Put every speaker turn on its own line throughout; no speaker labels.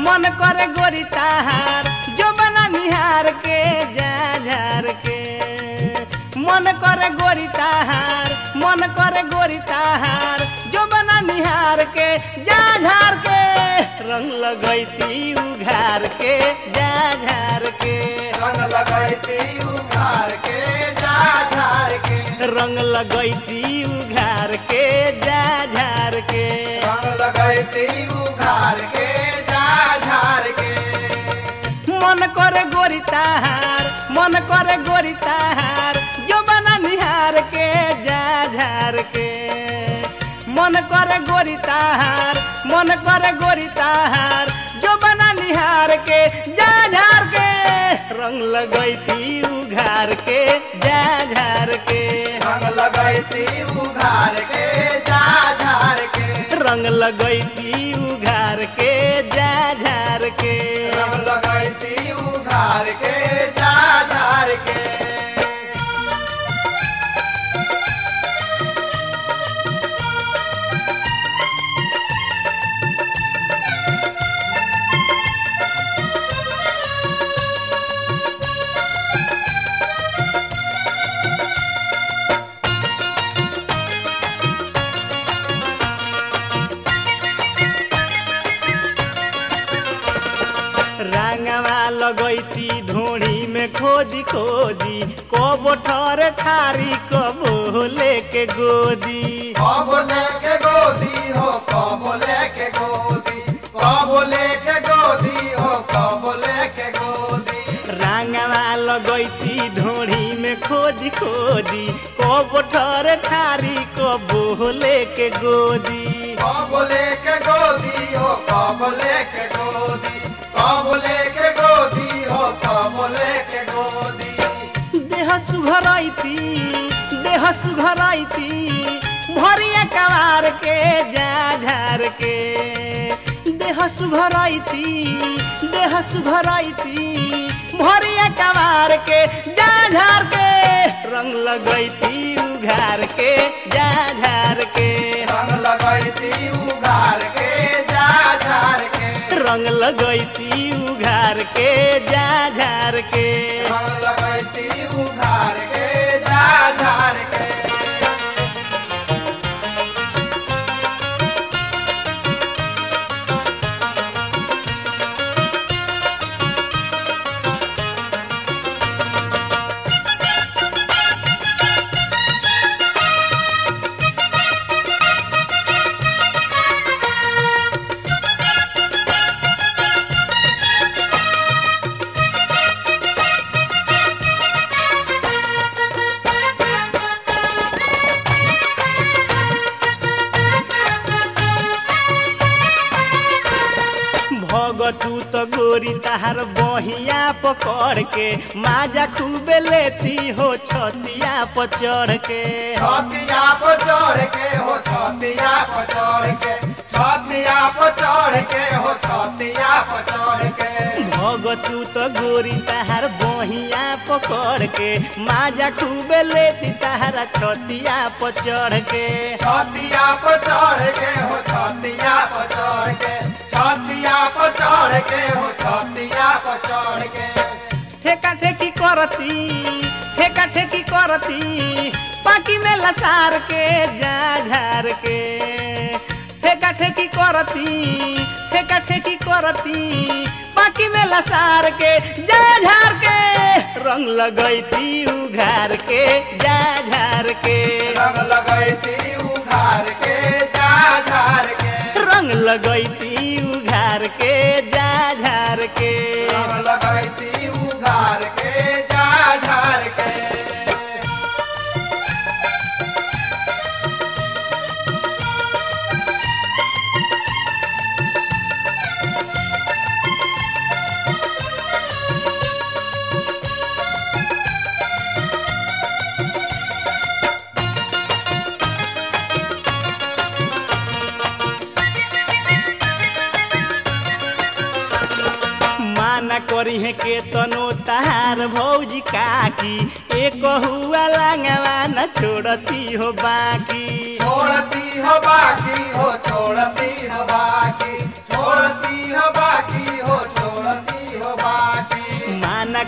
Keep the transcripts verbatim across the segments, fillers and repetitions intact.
मन करे गोरी ताहार जो बना निहार के जा झार के मन करे गोरी ताहार मन करे गोरी ताहार जो बना निहार के जा झार के रंग लगैती उघार के जा झार के
रंग लगैती उघार के जा झार के
रंग लगैती उघार के जा झार के
रंग लगैती उघार के जा झार के
मन करे गोरी ताहार मन करे गोरी ताहार जो बना निहार के जा झार के मन करे गोरी ताहार मन करे गोरी ताहार जो बना निहार के जा झार के रंग लगैती उघार के जा झार के
रंग लगैती उघार के जा झार के
रंग लगैती उघार के जा झार के
रंग लगैती उघार के जा झार के
रंगवा लगैती ढोड़ी में खोदी खोदी कबो ठर ठारी कबो लेके गोदी
कब लेके गोदी हो कब लेके गोदी कब लेके गोदी हो कब लेके गोदी
रंगवा लगैती ढोड़ी में खोदी खोदी कबो ठर ठारी कबो लेके गोदी
कब लेके गोदी हो कब लेके गोदी कब लेके गोदी हो कब लेके गोदी
देह सुघरैती देह सुघरैती भरिया कवार के जा झार के देह सुघरैती देह सुघरैती भरिया कवार के जा झार के रंग लगैती उघार के जा झार के
रंग लगैती उघार के जा झार के
रंग लगैती उघार के जा झार के
रंग लगैती उघार के जा झार के
भगतू तो गोरी ताहार बहिया पकड़ के माजा खूबे लेती हो छतिया पर चढ़ के
छतिया पर चढ़ के हो छतिया पर चढ़ के छतिया पर चढ़ के हो छतिया पर चढ़ के
भगतू तो गोरी ताहार बहिया पकड़ के माजा खूबे लेती ताहारा छतिया पर चढ़ के
छतिया पर चढ़ के हो छतिया पर चढ़ के छतिया पर चढ़ के हो छतिया पर चढ़ के
ठेका ठेकी करती ठेका ठेकी करती पाकी में लसार के जा झार के ठेका ठेकी करती ठेका ठेकी करती पाकी में लसार के जा झार के रंग लगैती उघार के जा झार के
रंग लगैती उघार के जा झार के
रंग लगैती उघार के जा झार के
रंग लगैती उघार के जा झार के
माना करी है के तनो तार भौजी काकी एक हुआ लांगवा न छोड़ती हो बाकी
छोड़ती हो बाकी हो छोड़ती हो बाकी छोड़ती हो बाकी हो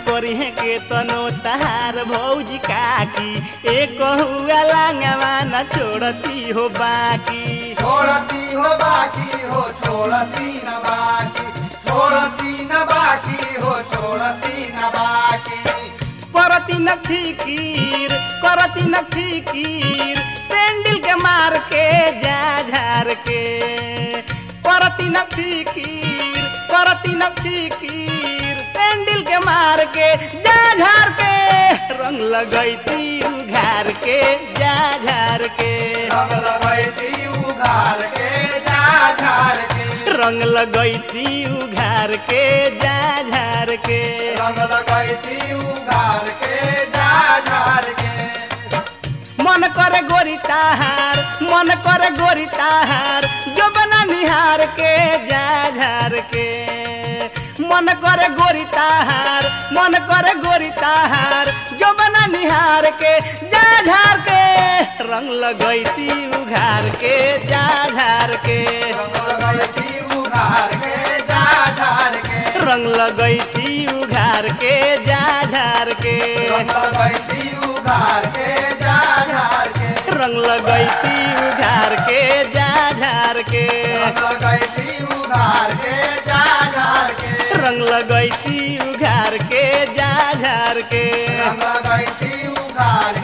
करी है के तनो तहार भौजी काकी एक हुआ लांगवा न छोड़ती हो बाकी
छोड़ती हो बाकी हो छोड़ती न बाकी छोड़ती न बाकी हो छोड़ती न बाकी
करती न फिकीर करती न फिकीर सैंडल के मार के जा झार के करती न फिकीर करती न फिकीर सैंडल के मार के जा झार के रंग लगैती उघार के जा झार के
रंग लगैती उघार के जा झार के
रंग लगैती उघार के जा झार के
रंग लगैती उघार के जा झार के
मन करे गोरी ताहार मन करे गोरी ताहार जो बना निहार के जा झार के मन करे गोरी ताहार मन करे गोरी ताहार जो बना निहार के जा झार के रंग लगैती उघार के जा झार के
रंग लगैती उघार के जा झार के
रंग लगैती उघार के जा झार के
रंग लगैती उघार के जा झार के
रंग लगैती उघार के जा झार के
रंग लगैती उघार के जा झार के
रंग लगैती उघार के जा झार के
रंग लगैती उघार